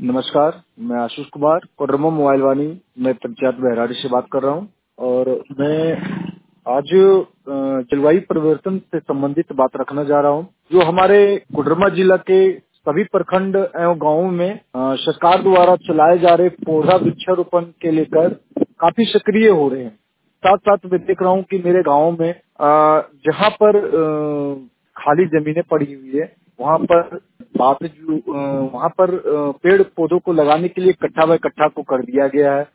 नमस्कार, मैं आशीष कुमार कोडरमा मोबाइल वाणी मैं पंचायत बहराड़ी से बात कर रहा हूं और मैं आज जलवायु परिवर्तन से संबंधित बात रखना जा रहा हूं। जो हमारे कोडरमा जिला के सभी प्रखंड एवं गांवों में सरकार द्वारा चलाए जा रहे पौधा वृक्षारोपण के लेकर काफी सक्रिय हो रहे हैं। साथ साथ मैं देख रहा हूं कि मेरे गांव में जहां पर खाली जमीनें पड़ी हुई है वहां पर पेड़ पौधों को लगाने के लिए कट्ठा बाय कट्ठा को कर दिया गया है।